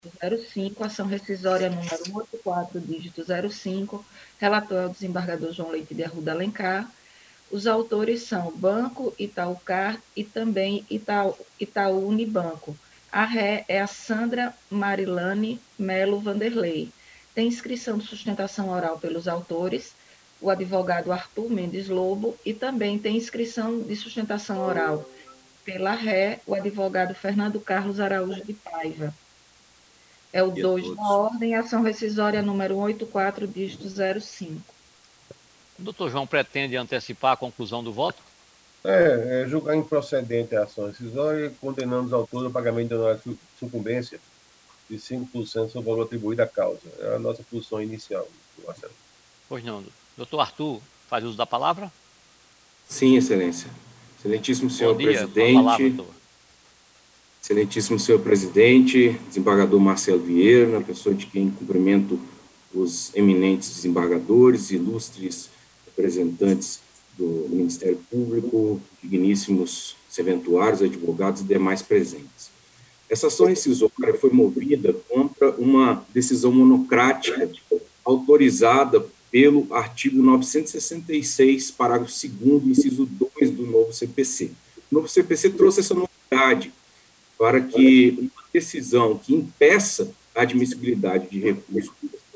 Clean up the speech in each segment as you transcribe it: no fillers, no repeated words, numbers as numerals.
05, ação rescisória número 184, dígito 05, relator é o desembargador João Leite de Arruda Alencar. Os autores são Banco Itaucar e também Itaú Unibanco. A ré é a Sandra Marilane Melo Vanderlei. Tem inscrição de sustentação oral pelos autores, o advogado Arthur Mendes Lobo, e também tem inscrição de sustentação oral pela ré, o advogado Fernando Carlos Araújo de Paiva. É o E a 2 da todos. ordem, ação rescisória número 184, dígito 05. O doutor João pretende antecipar a conclusão do voto? Julgar improcedente a ação rescisória, condenando os autores ao pagamento de honorário de sucumbência de 5% sobre o valor atribuído à causa. É a nossa posição inicial, Marcelo. Pois não. Doutor Arthur, faz uso da palavra? Sim, Excelência. Excelentíssimo senhor presidente. Palavra, doutor. Excelentíssimo senhor presidente, desembargador Marcelo Vieira, na pessoa de quem cumprimento os eminentes desembargadores, ilustres representantes do Ministério Público, digníssimos serventuários, advogados e demais presentes. Essa ação rescisória foi movida contra uma decisão monocrática autorizada pelo artigo 966, parágrafo 2º, inciso 2 do novo CPC. O novo CPC trouxe essa novidade para que uma decisão que impeça a admissibilidade de recursos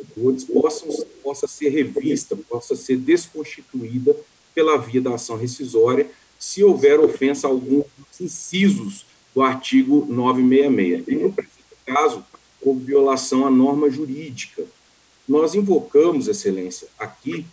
possa ser revista, possa ser desconstituída pela via da ação rescisória, se houver ofensa a algum dos incisos do artigo 966. E, no presente caso, houve violação à norma jurídica. Nós invocamos, Excelência, aqui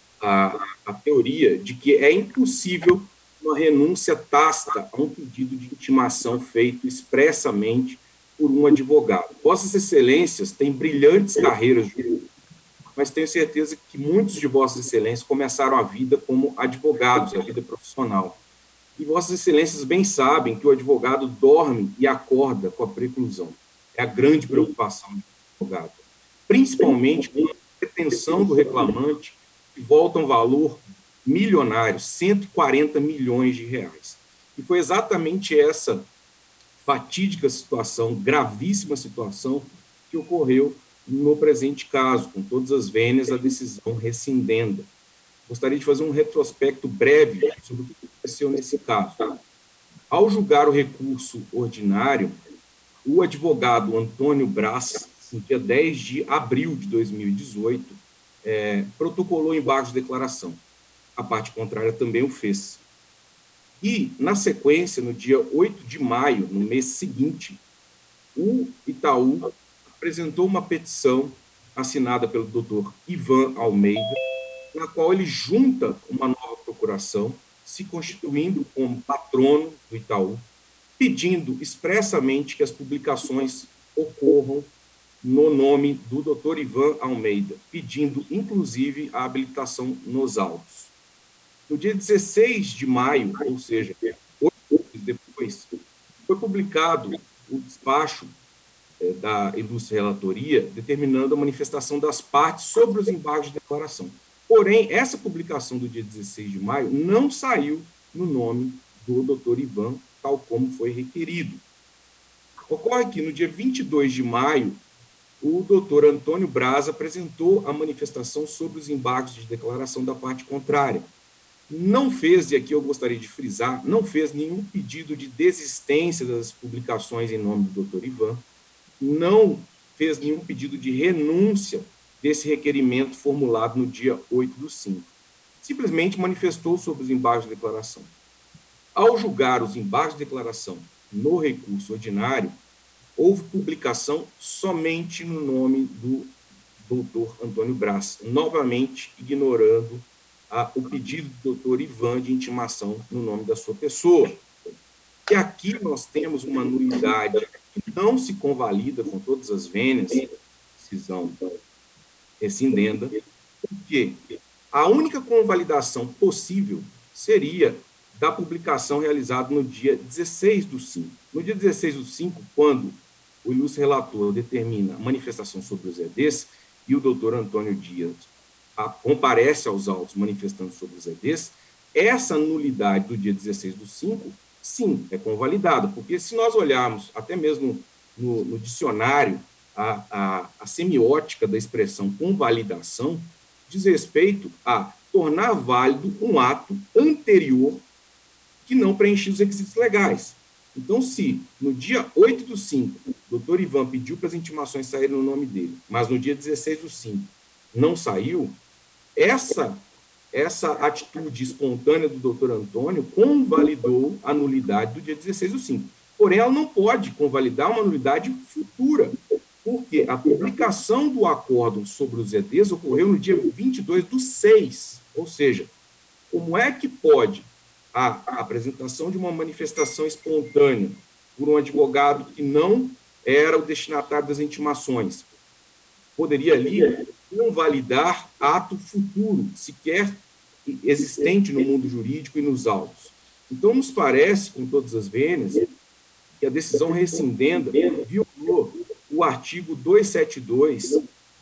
a teoria de que é impossível uma renúncia tácita a um pedido de intimação feito expressamente por um advogado. Vossas Excelências têm brilhantes carreiras jurídicas, mas tenho certeza que muitos de Vossas Excelências começaram a vida como advogados, a vida profissional. E Vossas Excelências bem sabem que o advogado dorme e acorda com a preclusão. É a grande preocupação do advogado. Principalmente com a pretensão do reclamante, que volta a um valor milionário, 140 milhões de reais. E foi exatamente essa fatídica situação, gravíssima situação, que ocorreu no presente caso, com todas as vênias, a decisão rescindenda. Gostaria de fazer um retrospecto breve sobre o que aconteceu nesse caso. Ao julgar o recurso ordinário, o advogado Antônio Braz, no dia 10 de abril de 2018, protocolou embargos de declaração. A parte contrária também o fez. E, na sequência, no dia 8 de maio, no mês seguinte, o Itaú apresentou uma petição assinada pelo doutor Ivan Almeida, na qual ele junta uma nova procuração, se constituindo como patrono do Itaú, pedindo expressamente que as publicações ocorram no nome do doutor Ivan Almeida, pedindo, inclusive, a habilitação nos autos. No dia 16 de maio, ou seja, 8 dias depois, foi publicado o despacho da ilustre relatoria, determinando a manifestação das partes sobre os embargos de declaração. Porém, essa publicação do dia 16 de maio não saiu no nome do doutor Ivan, tal como foi requerido. Ocorre que, no dia 22 de maio, o doutor Antônio Braz apresentou a manifestação sobre os embargos de declaração da parte contrária. Não fez, e aqui eu gostaria de frisar, não fez nenhum pedido de desistência das publicações em nome do doutor Ivan, não fez nenhum pedido de renúncia desse requerimento formulado no dia 8/5. Simplesmente manifestou sobre os embargos de declaração. Ao julgar os embargos de declaração no recurso ordinário, houve publicação somente no nome do doutor Antônio Braz, novamente ignorando o pedido do doutor Ivan de intimação no nome da sua pessoa. E aqui nós temos uma nulidade que não se convalida com todas as vênias, decisão rescindenda, porque a única convalidação possível seria da publicação realizada no dia 16/5. No dia 16/5, quando o ilustre relator determina a manifestação sobre os EDs e o doutor Antônio Dias comparece aos autos manifestando sobre os EDs, essa nulidade do dia 16/5, sim, é convalidada, porque se nós olharmos até mesmo no dicionário a semiótica da expressão convalidação diz respeito a tornar válido um ato anterior que não preenchia os requisitos legais. Então, se no dia 8/5, o doutor Ivan pediu para as intimações saírem no nome dele, mas no dia 16/5 não saiu, essa atitude espontânea do doutor Antônio convalidou a nulidade do dia 16/5. Porém, ela não pode convalidar uma nulidade futura, porque a publicação do acórdão sobre os EDs ocorreu no dia 22/6, ou seja, como é que pode a apresentação de uma manifestação espontânea por um advogado que não era o destinatário das intimações poderia ali convalidar ato futuro, sequer existente no mundo jurídico e nos autos? Então, nos parece, com todas as vênias, que a decisão rescindenda violou o artigo 272,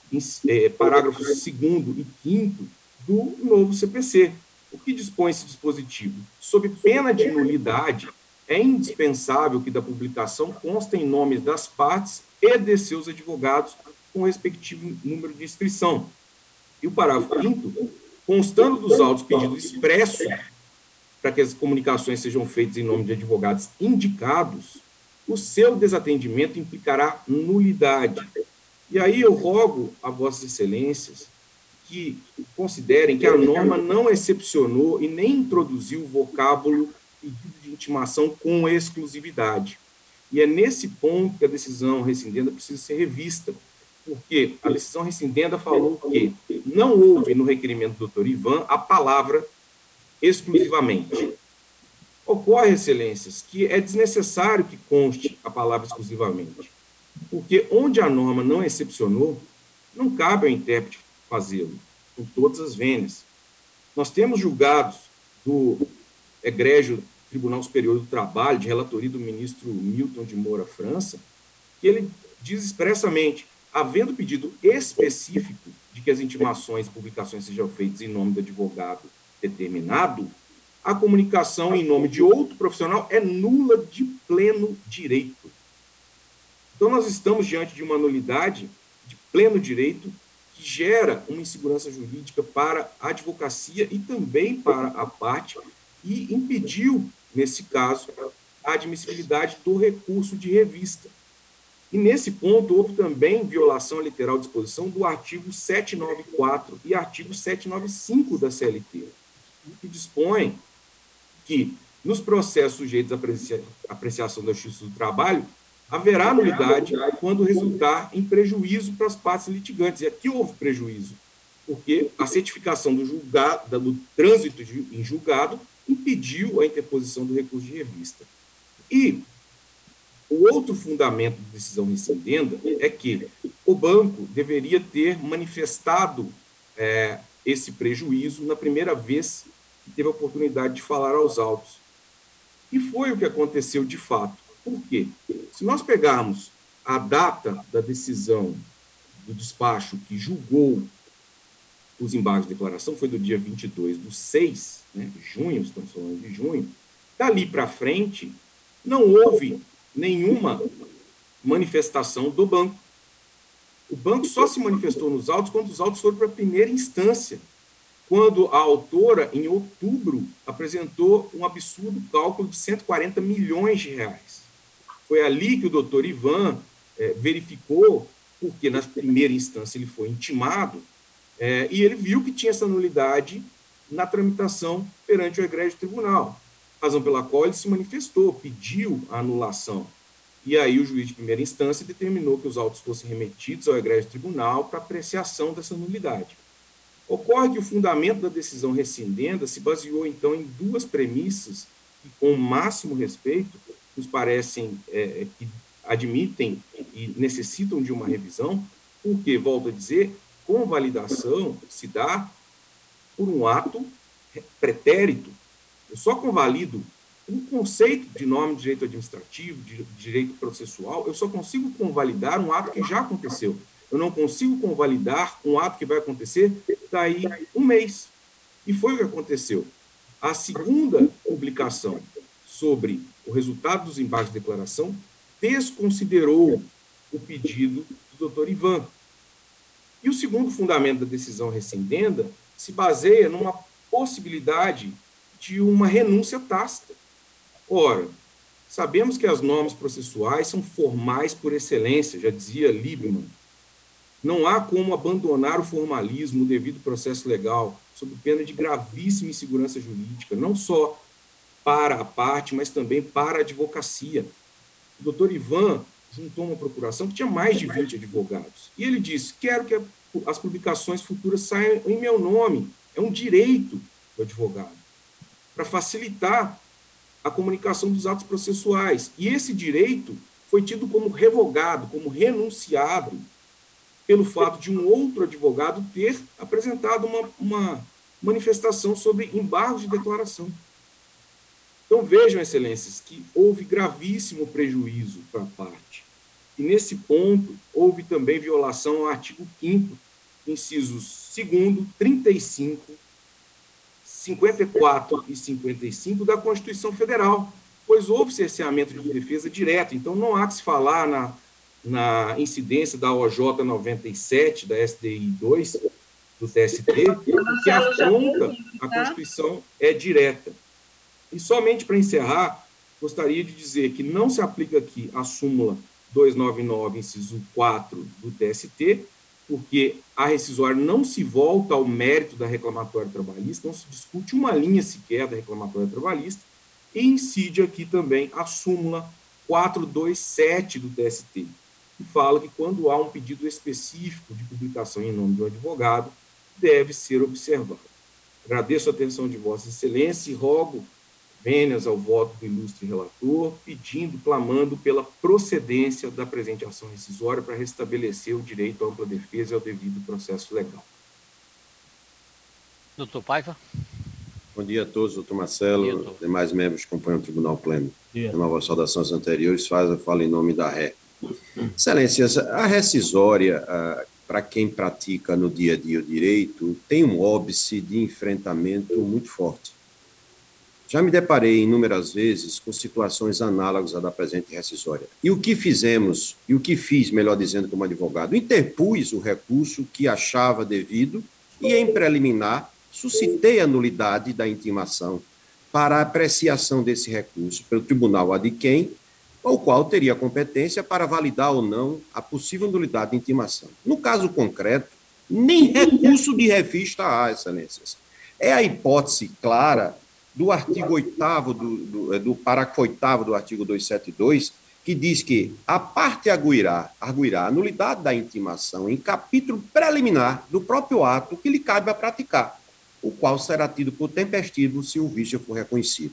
parágrafos 2º e 5º do novo CPC. O que dispõe esse dispositivo? Sob pena de nulidade, é indispensável que da publicação constem nomes das partes e de seus advogados com o respectivo número de inscrição. E o parágrafo 5º, constando dos autos pedido expresso para que as comunicações sejam feitas em nome de advogados indicados, o seu desatendimento implicará nulidade. E aí eu rogo a vossas excelências que considerem que a norma não excepcionou e nem introduziu o vocábulo pedido de intimação com exclusividade. E é nesse ponto que a decisão rescindenda precisa ser revista, porque a decisão rescindenda falou que não houve no requerimento do doutor Ivan a palavra exclusivamente. Ocorre, excelências, que é desnecessário que conste a palavra exclusivamente, porque onde a norma não excepcionou, não cabe ao intérprete fazê-lo, com todas as vênias. Nós temos julgados do egrégio Tribunal Superior do Trabalho, de relatoria do ministro Milton de Moura França, que ele diz expressamente, havendo pedido específico de que as intimações e publicações sejam feitas em nome do advogado determinado, a comunicação em nome de outro profissional é nula de pleno direito. Então, nós estamos diante de uma nulidade de pleno direito que gera uma insegurança jurídica para a advocacia e também para a parte e impediu, nesse caso, a admissibilidade do recurso de revista. E, nesse ponto, houve também violação à literal disposição do artigo 794 e artigo 795 da CLT, que dispõe que, nos processos sujeitos à apreciação da Justiça do Trabalho, haverá nulidade quando resultar em prejuízo para as partes litigantes. E aqui houve prejuízo, porque a certificação do trânsito em julgado impediu a interposição do recurso de revista. E o outro fundamento da decisão rescindenda é que o banco deveria ter manifestado esse prejuízo na primeira vez que teve a oportunidade de falar aos autos. E foi o que aconteceu de fato. Por quê? Se nós pegarmos a data da decisão do despacho que julgou os embargos de declaração, foi do dia 22/6, né, junho, estamos falando de junho, dali para frente, não houve nenhuma manifestação do banco. O banco só se manifestou nos autos quando os autos foram para a primeira instância, quando a autora, em outubro, apresentou um absurdo cálculo de 140 milhões de reais. Foi ali que o doutor Ivan verificou, porque na primeira instância ele foi intimado, e ele viu que tinha essa nulidade na tramitação perante o egrégio tribunal, razão pela qual ele se manifestou, pediu a anulação. E aí o juiz de primeira instância determinou que os autos fossem remetidos ao egrégio tribunal para apreciação dessa nulidade. Ocorre que o fundamento da decisão rescindenda se baseou, então, em duas premissas que, com o máximo respeito, nos parecem que admitem e necessitam de uma revisão, porque, volto a dizer, convalidação se dá por um ato pretérito. Eu só convalido um conceito de norma de direito administrativo, de direito processual, eu só consigo convalidar um ato que já aconteceu. Eu não consigo convalidar um ato que vai acontecer daí um mês. E foi o que aconteceu. A segunda publicação sobre o resultado dos embargos de declaração desconsiderou o pedido do Dr. Ivan. E o segundo fundamento da decisão rescindenda se baseia numa possibilidade de uma renúncia tácita. Ora, sabemos que as normas processuais são formais por excelência, já dizia Lieberman. Não há como abandonar o formalismo, o devido processo legal, sob pena de gravíssima insegurança jurídica, não só para a parte, mas também para a advocacia. O doutor Ivan juntou uma procuração que tinha mais de 20 advogados. E ele disse, quero que as publicações futuras saiam em meu nome. É um direito do advogado, para facilitar a comunicação dos atos processuais. E esse direito foi tido como revogado, como renunciado, pelo fato de um outro advogado ter apresentado uma manifestação sobre embargos de declaração. Então, vejam, excelências, que houve gravíssimo prejuízo para a parte. E, nesse ponto, houve também violação ao artigo 5º, incisos 2º, 35, 54 e 55 da Constituição Federal, pois houve cerceamento de defesa direta. Então, não há que se falar na incidência da OJ 97, da SDI 2, do TST, que afronta a Constituição é direta. E somente para encerrar, gostaria de dizer que não se aplica aqui a súmula 299, inciso 4 do TST, porque a rescisória não se volta ao mérito da reclamatória trabalhista, não se discute uma linha sequer da reclamatória trabalhista, e incide aqui também a súmula 427 do TST, que fala que quando há um pedido específico de publicação em nome do advogado, deve ser observado. Agradeço a atenção de Vossa Excelência e rogo vênias ao voto do ilustre relator, pedindo, clamando pela procedência da presente ação rescisória para restabelecer o direito à ampla defesa e ao devido processo legal. Doutor Paiva. Bom dia a todos, doutor Marcelo, demais membros que compõem o Tribunal Pleno. Novas saudações anteriores, falo em nome da Ré. Excelências, a rescisória, para quem pratica no dia a dia o direito, tem um óbice de enfrentamento muito forte. Já me deparei inúmeras vezes com situações análogas à da presente rescisória. E o que fizemos, e o que fiz, melhor dizendo, como advogado, interpus o recurso que achava devido e, em preliminar, suscitei a nulidade da intimação para a apreciação desse recurso pelo tribunal ad quem, o qual teria competência para validar ou não a possível nulidade de intimação. No caso concreto, nem recurso de revista há, excelências. É a hipótese clara do artigo 8º, do parágrafo 8º do artigo 272, que diz que a parte arguirá a nulidade da intimação em capítulo preliminar do próprio ato que lhe cabe a praticar, o qual será tido por tempestivo se o vício for reconhecido.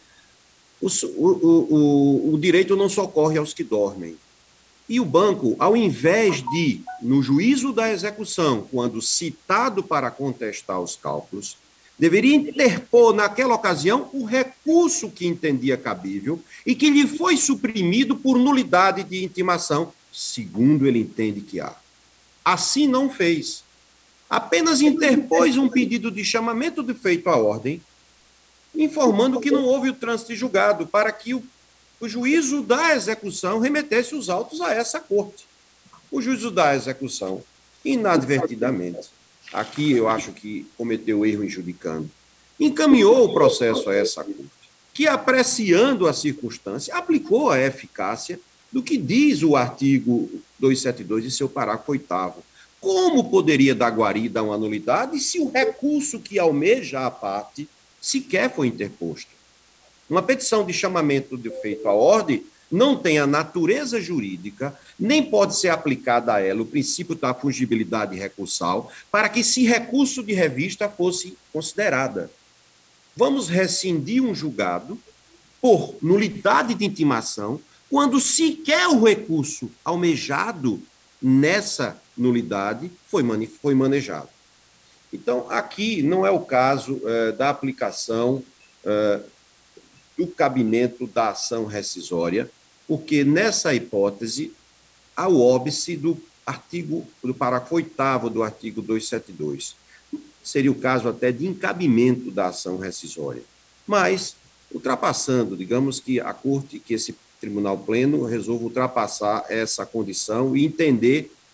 O direito não socorre aos que dormem. E o banco, ao invés de, no juízo da execução, quando citado para contestar os cálculos, deveria interpor, naquela ocasião, o recurso que entendia cabível e que lhe foi suprimido por nulidade de intimação, segundo ele entende que há. Assim não fez. Apenas interpôs um pedido de chamamento de feito à ordem, informando que não houve o trânsito de julgado, para que o juízo da execução remetesse os autos a essa corte. O juízo da execução, inadvertidamente, aqui eu acho que cometeu erro injudicando, encaminhou o processo a essa corte, que, apreciando a circunstância, aplicou a eficácia do que diz o artigo 272 em seu parágrafo 8º. Como poderia dar guarida a uma nulidade se o recurso que almeja a parte sequer foi interposto? Uma petição de chamamento de feito à ordem não tem a natureza jurídica, nem pode ser aplicada a ela o princípio da fungibilidade recursal, para que esse recurso de revista fosse considerada. Vamos rescindir um julgado por nulidade de intimação, quando sequer o recurso almejado nessa nulidade foi manejado. Então, aqui não é o caso da aplicação do cabimento da ação rescisória, porque nessa hipótese há o óbice do parágrafo 8º do artigo 272. Seria o caso até de encabimento da ação rescisória. Mas, ultrapassando, digamos que a Corte, que esse Tribunal Pleno resolva ultrapassar essa condição e entender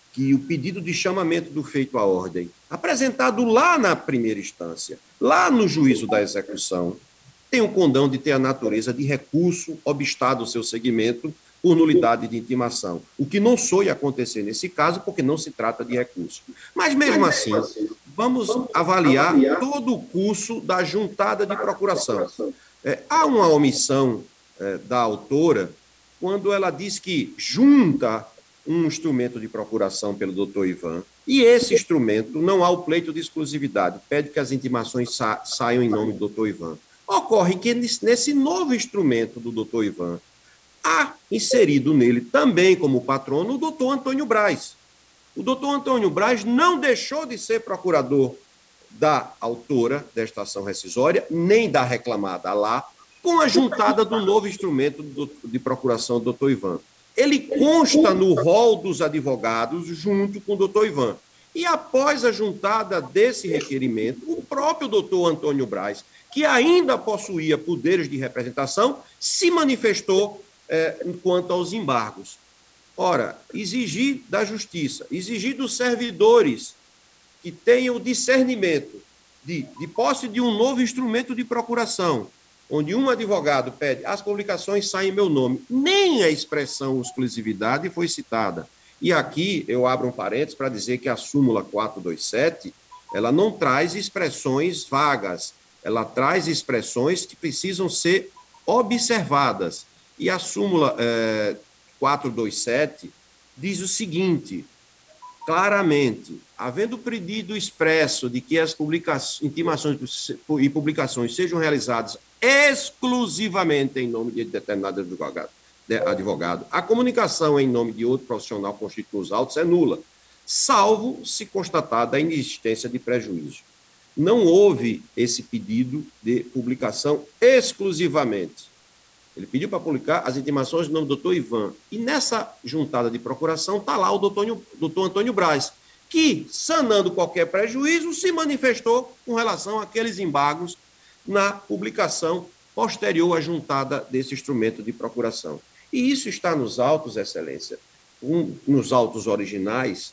que o pedido de chamamento do feito à ordem, apresentado lá na primeira instância, lá no juízo da execução, tem o condão de ter a natureza de recurso obstado ao seu seguimento por nulidade de intimação, o que não soe acontecer nesse caso, porque não se trata de recurso. Mas, mesmo assim, vamos avaliar todo o curso da juntada de procuração. Há uma omissão da autora quando ela diz que junta um instrumento de procuração pelo doutor Ivan, e esse instrumento não há o pleito de exclusividade, pede que as intimações saiam em nome do doutor Ivan. Ocorre que nesse novo instrumento do doutor Ivan, há inserido nele também como patrono o doutor Antônio Braz. O doutor Antônio Braz não deixou de ser procurador da autora desta ação rescisória, nem da reclamada lá, com a juntada do novo instrumento de procuração do doutor Ivan. Ele consta no rol dos advogados junto com o doutor Ivan. E após a juntada desse requerimento, o próprio doutor Antônio Braz, que ainda possuía poderes de representação, se manifestou quanto aos embargos. Ora, exigir da justiça, exigir dos servidores que tenham o discernimento de posse de um novo instrumento de procuração, onde um advogado pede, as publicações saem em meu nome, nem a expressão exclusividade foi citada. E aqui eu abro um parênteses para dizer que a súmula 427, ela não traz expressões vagas, ela traz expressões que precisam ser observadas. E a súmula 427 diz o seguinte, claramente, havendo pedido expresso de que as intimações e publicações sejam realizadas exclusivamente em nome de determinado advogado, a comunicação em nome de outro profissional constituído nos autos é nula, salvo se constatada a inexistência de prejuízo. Não houve esse pedido de publicação exclusivamente. Ele pediu para publicar as intimações no nome do doutor Ivan. E nessa juntada de procuração está lá o doutor Antônio Braz, que, sanando qualquer prejuízo, se manifestou com relação àqueles embargos na publicação posterior à juntada desse instrumento de procuração. E isso está nos autos, Excelência, nos autos originais,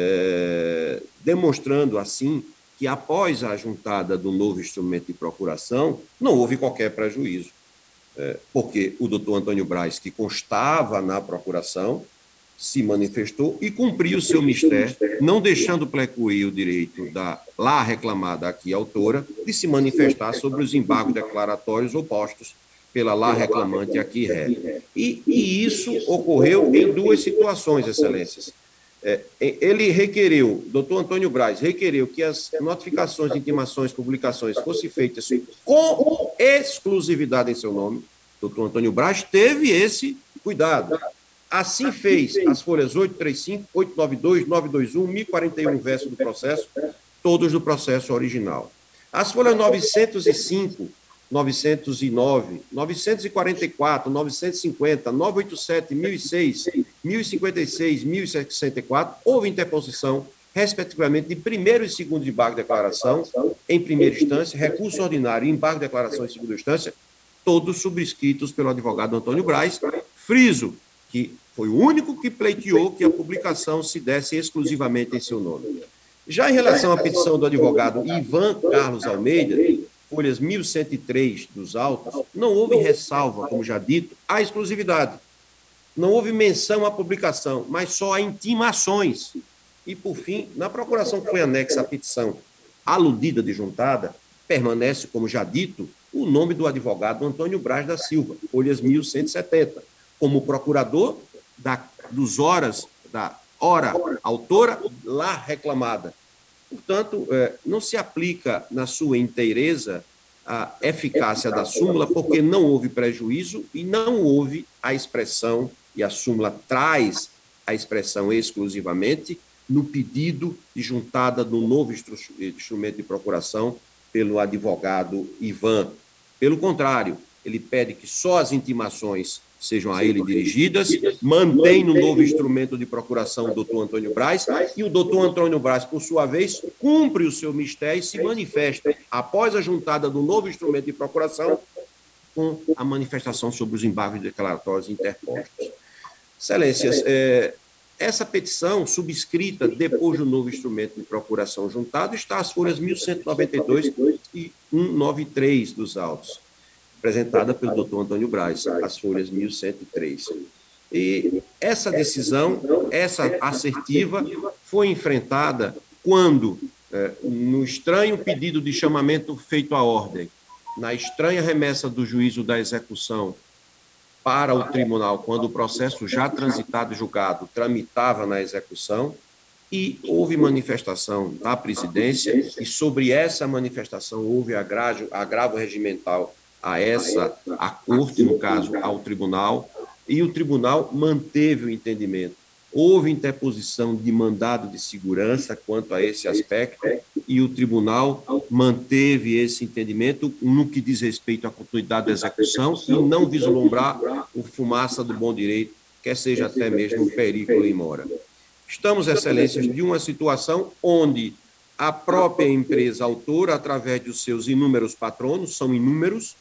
demonstrando, assim, que após a juntada do novo instrumento de procuração, não houve qualquer prejuízo. Porque o doutor Antônio Braz, que constava na procuração, se manifestou e cumpriu o seu mistério, não deixando precluir o direito da lá reclamada aqui autora de se manifestar sobre os embargos declaratórios opostos pela lá reclamante aqui ré. E isso ocorreu em duas situações, Excelências. Ele requereu, o doutor Antônio Braz requereu que as notificações, intimações, publicações fossem feitas com exclusividade em seu nome. O doutor Antônio Braz teve esse cuidado. Assim fez as folhas 835, 892, 921, 1041, verso do processo, todos do processo original. As folhas 905, 909, 944, 950, 987, 1006, 1056, 1064, houve interposição, respectivamente, de primeiro e segundo embargo de declaração, em primeira instância, recurso ordinário e embargo de declaração em segunda instância, todos subscritos pelo advogado Antônio Braz. Friso que foi o único que pleiteou que a publicação se desse exclusivamente em seu nome. Já em relação à petição do advogado Ivan Carlos Almeida, folhas 1103 dos autos, não houve ressalva, como já dito, à exclusividade. Não houve menção à publicação, mas só a intimações. E, por fim, na procuração que foi anexa à petição aludida de juntada, permanece, como já dito, o nome do advogado Antônio Braz da Silva, folhas 1170, como procurador dos horas, da hora autora lá reclamada. Portanto, não se aplica na sua inteireza a eficácia da súmula, porque não houve prejuízo e não houve a expressão, e a súmula traz a expressão exclusivamente, no pedido de juntada do novo instrumento de procuração pelo advogado Ivan. Pelo contrário, ele pede que só as intimações sejam a ele dirigidas, mantém no novo instrumento de procuração o doutor Antônio Braz, e o doutor Antônio Braz, por sua vez, cumpre o seu mistério e se manifesta, após a juntada do novo instrumento de procuração, com a manifestação sobre os embargos declaratórios interpostos. Excelências, Essa petição, subscrita depois do novo instrumento de procuração juntado, está às folhas 1192 e 193 dos autos, apresentada pelo doutor Antônio Braz, as folhas 1103. E essa decisão, essa assertiva, foi enfrentada quando, no estranho pedido de chamamento feito à ordem, na estranha remessa do juízo da execução para o tribunal, quando o processo já transitado e julgado tramitava na execução, e houve manifestação da presidência, e sobre essa manifestação houve agravo regimental à corte, no caso, ao tribunal, e o tribunal manteve o entendimento. Houve interposição de mandado de segurança quanto a esse aspecto, e o tribunal manteve esse entendimento no que diz respeito à continuidade da execução e não vislumbrar o fumaça do bom direito, quer seja até mesmo perigo em mora. Estamos, excelências, de uma situação onde a própria empresa autora, através dos seus inúmeros patronos, são inúmeros,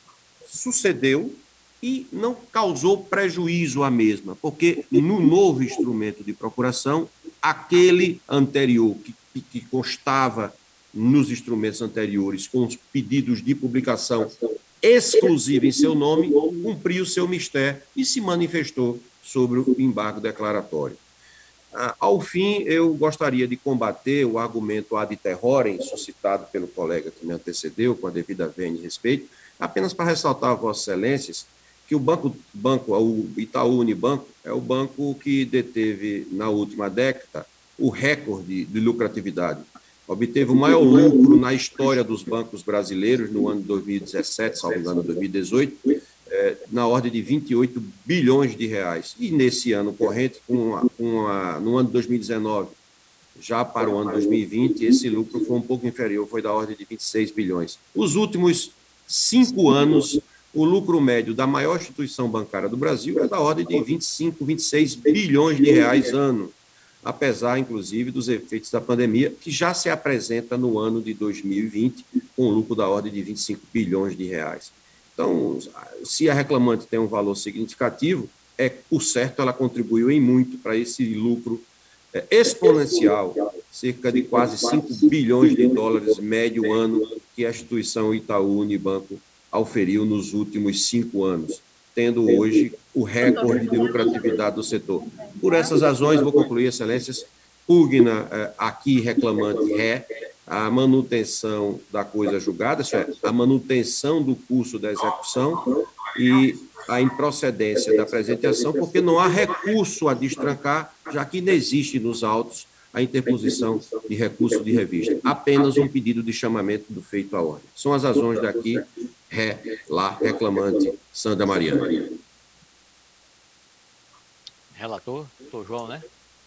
sucedeu e não causou prejuízo à mesma, porque no novo instrumento de procuração, aquele anterior, que constava nos instrumentos anteriores com os pedidos de publicação exclusiva em seu nome, cumpriu seu mistério e se manifestou sobre o embargo declaratório. Ao fim, eu gostaria de combater o argumento ad terrorem, suscitado pelo colega que me antecedeu, com a devida vênia e respeito, apenas para ressaltar a Vossas Excelências que o Itaú Unibanco, é o banco que deteve, na última década, o recorde de lucratividade. Obteve o maior lucro na história dos bancos brasileiros no ano de 2017, salvo engano, 2018, na ordem de 28 bilhões de reais. E nesse ano corrente, no ano de 2019, já para o ano de 2020, esse lucro foi um pouco inferior, foi da ordem de 26 bilhões. Os últimos 5 anos, o lucro médio da maior instituição bancária do Brasil é da ordem de 25, 26 bilhões de reais ano, apesar, inclusive, dos efeitos da pandemia, que já se apresenta no ano de 2020, com lucro da ordem de 25 bilhões de reais. Então, se a reclamante tem um valor significativo, por certo, ela contribuiu em muito para esse lucro exponencial, cerca de quase 5 bilhões de dólares médio ano, que a instituição Itaú Unibanco auferiu nos últimos 5 anos, tendo hoje o recorde de lucratividade do setor. Por essas razões, vou concluir, excelências, pugna aqui reclamante a manutenção da coisa julgada, isso é, a manutenção do curso da execução e a improcedência da presente ação, porque não há recurso a destrancar, já que não existe nos autos a interposição de recurso de revista. Apenas um pedido de chamamento do feito à ordem. São as razões daqui, reclamante Sandra Mariana. Relator, doutor João, né?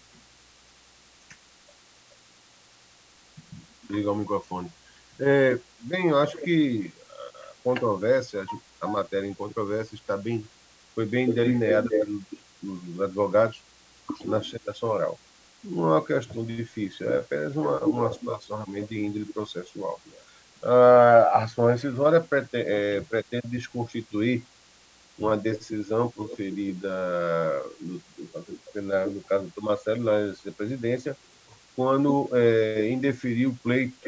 Ligar o microfone. Bem, eu acho que a controvérsia, a matéria em controvérsia foi bem delineada pelos advogados na sustentação oral. Não é uma questão difícil, é apenas uma situação realmente de índole processual. A ação rescisória pretende desconstituir uma decisão proferida no caso do Marcelo, na presidência, quando indeferiu o pleito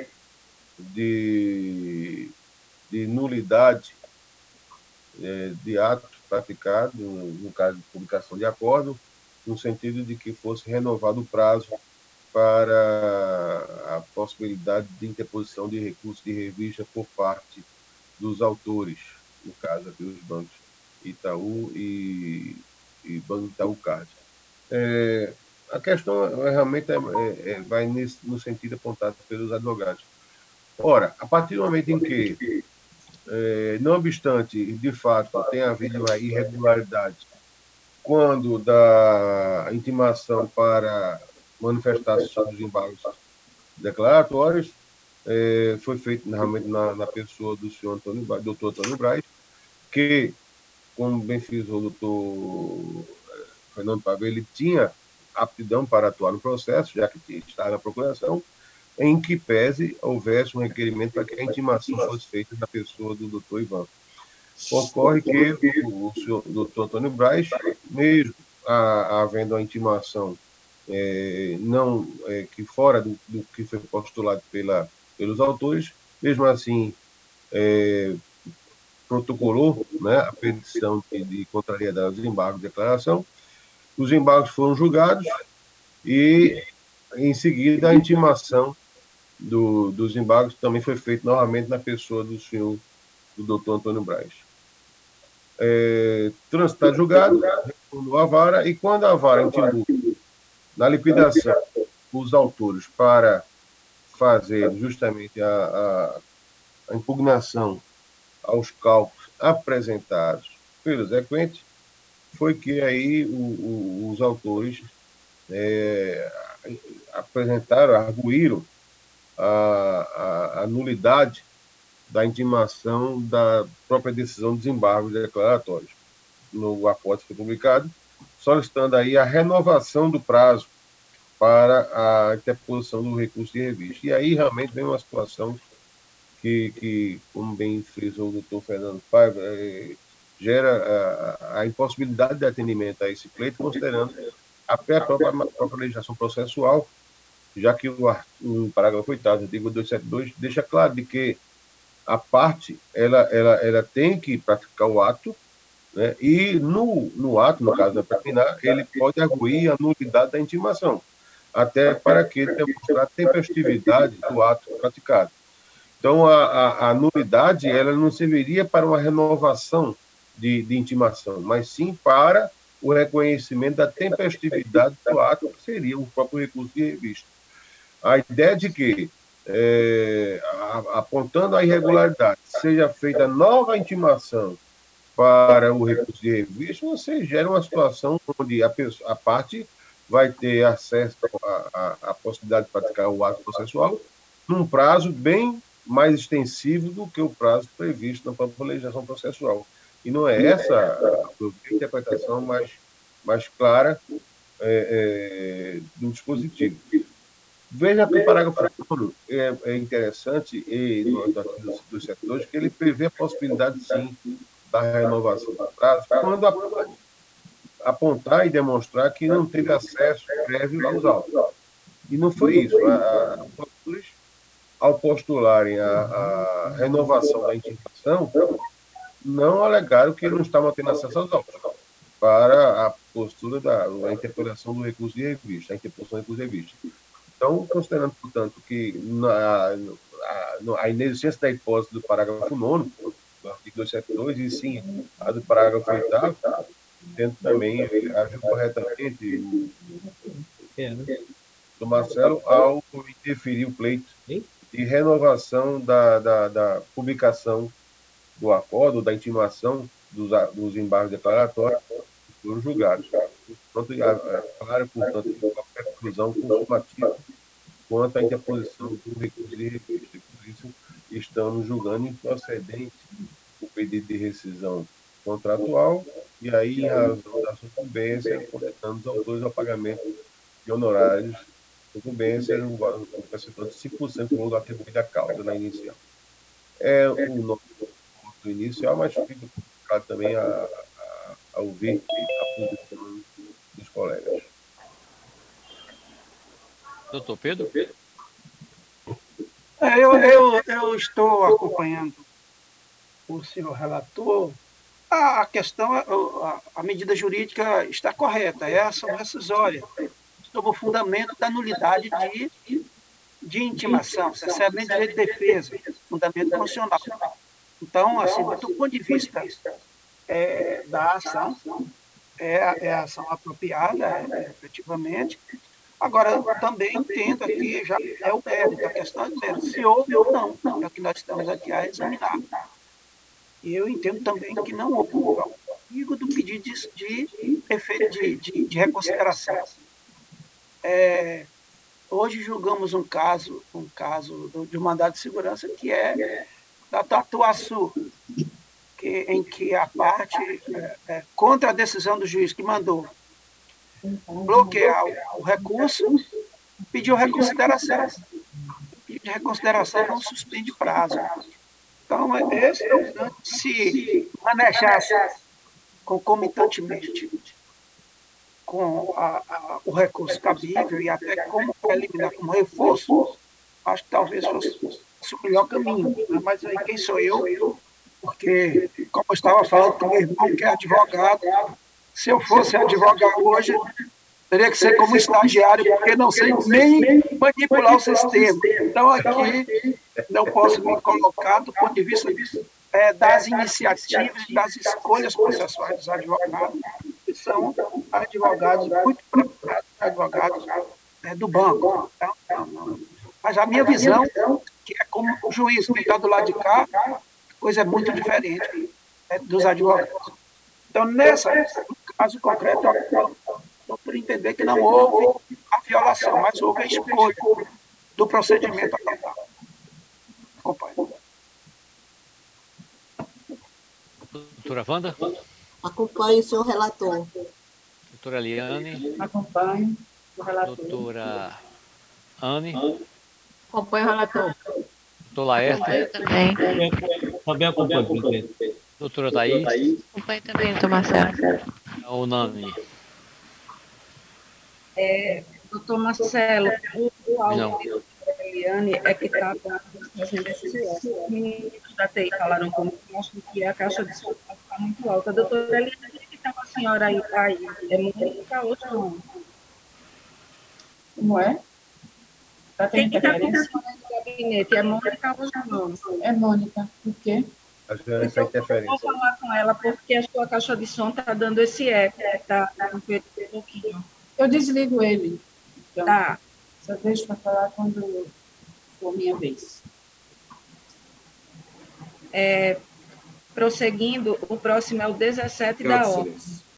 de nulidade de ato praticado, no caso de publicação de acordo, no sentido de que fosse renovado o prazo para a possibilidade de interposição de recurso de revista por parte dos autores, no caso aqui os bancos Itaú e Banco Itaú Card. A questão realmente vai no sentido apontado pelos advogados. Ora, a partir do momento em que, não obstante, de fato, tenha havido uma irregularidade quando da intimação para manifestar-se sobre os embargos declaratórios, foi feito realmente na pessoa do senhor doutor Antônio Braz, que, como bem frisou o doutor Fernando Pavão, ele tinha aptidão para atuar no processo, já que estava na procuração, em que pese houvesse um requerimento para que a intimação fosse feita na pessoa do doutor Ivan. Ocorre que o senhor doutor Antônio Braz, mesmo havendo a intimação não que fora do que foi postulado pelos autores, mesmo assim protocolou, né, a petição de contrariedade aos embargos de declaração. Os embargos foram julgados e, em seguida, a intimação dos embargos também foi feita novamente na pessoa do senhor, do doutor Antônio Braz. Transitado julgado, retornou à vara, e quando a vara intimou na liquidação os autores para fazer justamente a impugnação aos cálculos apresentados pelo exequente, foi que aí os autores apresentaram, arguíram a nulidade da intimação da própria decisão de desembargo declaratórios. No acordo foi publicado, solicitando aí a renovação do prazo para a interposição do recurso de revista. E aí realmente vem uma situação que como bem frisou o doutor Fernando Paiva, gera a impossibilidade de atendimento a esse pleito, considerando até a própria legislação processual, já que o parágrafo 8º do artigo 272 deixa claro de que a parte ela tem que praticar o ato, né, e no ato, no caso da preliminar, ele pode arguir a nulidade da intimação, até para que demonstrar a tempestividade do ato praticado. Então, a nulidade ela não serviria para uma renovação de intimação, mas sim para o reconhecimento da tempestividade do ato, que seria o próprio recurso de revista. A ideia de que, apontando a irregularidade, seja feita nova intimação para o recurso de revista, você gera uma situação onde a parte vai ter acesso à possibilidade de praticar o ato processual num prazo bem mais extensivo do que o prazo previsto na própria legislação processual. E não é essa a interpretação mais clara do dispositivo. Veja que o parágrafo 2 é interessante, e no artigo 272, que ele prevê a possibilidade, sim, da renovação do prazo, quando apontar e demonstrar que não teve acesso prévio aos autos. E não foi isso. Os autores, ao postularem a renovação da intimação, não alegaram que não estavam tendo acesso aos autos, para a postura da interpelação do recurso de revista, a interposição do recurso de revista. Então, considerando, portanto, que a inexistência da hipótese do parágrafo 9º, do artigo 272, e sim a do parágrafo 8º, tendo também agiu corretamente do Marcelo ao interferir o pleito de renovação da publicação do acordo, da intimação dos embargos declaratórios que foram julgados. Claro, portanto, que qualquer conclusão consumativa quanto à interposição do recurso de revista. Por isso, estamos julgando improcedente o pedido de rescisão contratual e aí, em razão da sucumbência, condenando os autores ao pagamento de honorários sucumbência no percentual de 5% do valor atribuído à causa na inicial. É o nosso ponto inicial, mas fica complicado também a ouvir a posição dos colegas. Doutor Pedro? Eu estou acompanhando o senhor relator. A questão, a medida jurídica está correta, é a ação rescisória, sob o fundamento da nulidade de intimação, cessamento de direito de defesa, fundamento constitucional. Então, assim, do ponto de vista da ação, é a ação apropriada, efetivamente. Agora, eu também entendo aqui, já é o mérito, a questão é do mérito, se houve ou não, é o que nós estamos aqui a examinar. E eu entendo também que não houve o perigo do pedido de reconsideração. Hoje julgamos um caso de um mandado de segurança que é da Tatuaçu, em que a parte, contra a decisão do juiz que mandou bloquear o recurso, pediu reconsideração. O pedido de reconsideração não suspende prazo. Então, se manejasse concomitantemente com o recurso cabível e até como eliminar como reforço, acho que talvez fosse o melhor caminho. Né? Mas aí quem sou eu? Porque, como eu estava falando com meu irmão, que é advogado, se eu fosse advogado hoje, teria que ser como estagiário, porque não sei nem manipular o sistema. Então, aqui, não posso me colocar do ponto de vista das iniciativas, das escolhas processuais dos advogados, que são advogados muito procurados, advogados do banco. Então, mas a minha visão, que é como o juiz que está do lado de cá, a coisa é muito diferente dos advogados. Então, no caso concreto, estou por entender que não houve a violação, mas houve a escolha do procedimento adotado. Acompanhe. Doutora Wanda? Acompanhe o senhor relator. Doutora Eliane? Acompanho o relator. Doutora Anne? Acompanho o relator. Doutor Laerte? Também. Também acompanho, presidente. Doutora Thaís? Acompanho também, doutor Marcelo. O Nani? Doutor Marcelo, o Não. áudio da Eliane é que está fazendo esse sucesso. Os meninos da TI falaram comigo, acham que a caixa de som está muito alta. Doutora Eliane, o que estava a senhora aí? É Mônica ou não? Como é? Está tendo Quem que está interferência? conversando no gabinete? É Mônica ou não? É Mônica. Por quê? Acho que essa interferência. Vou falar com ela, porque a sua caixa de som está dando esse eco, está um pouquinho. Eu desligo ele. Então, Tá. só deixo para falar quando for minha vez. Prosseguindo, o próximo é o 17 da Graças a ordem. Deus.